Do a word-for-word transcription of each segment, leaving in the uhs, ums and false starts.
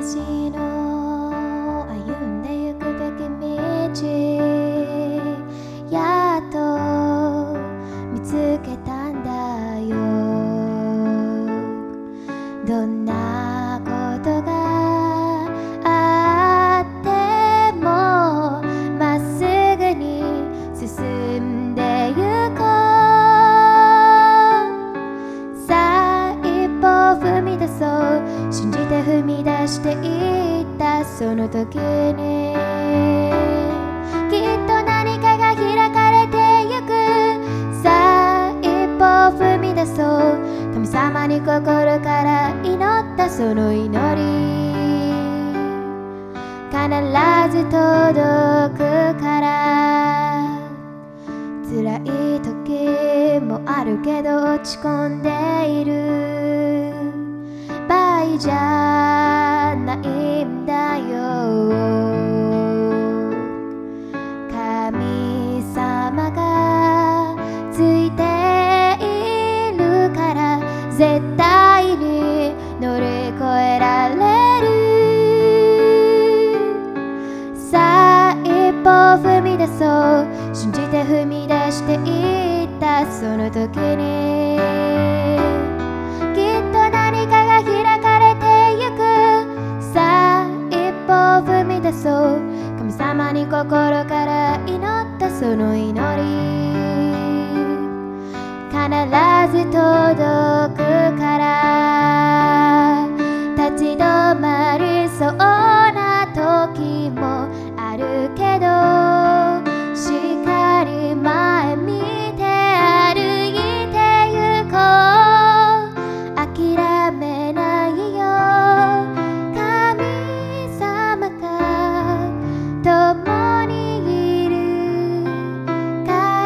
私の歩んでゆくべき道、やっと見つけたんだよ。どんなことがあってもまっすぐに進んでゆこう。さあ一歩踏み出そう、信じて踏み出していったその時にきっと何かが開かれてゆく。さあ一歩踏み出そう、神様に心から祈ったその祈り必ず届くから。辛い時もあるけど落ち込んでいる場合じゃないんだよ。神様がついているから絶対に乗り越えられる。さあ一歩踏み出そう、信じて踏み出していったその時にきっと何かが開かれてゆく。さあ一歩踏み出そう、神様に心から祈ったその祈り必ず届くから。立ち止まりそうな時もあるけどしっかり前見て歩いてゆこう。諦めないよ、神様が共にいるから。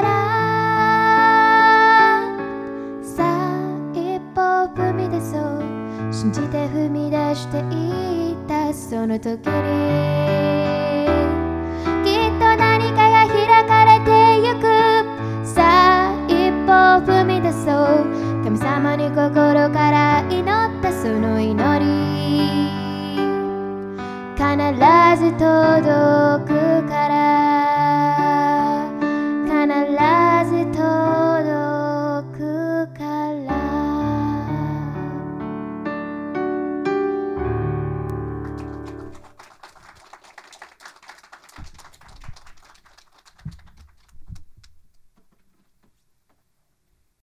さあ一歩踏み出そう、信じて踏み出していったその時にきっと何かが開かれてゆく。さあ一歩踏み出そう、神様に心から祈ったその祈り必ず届くから。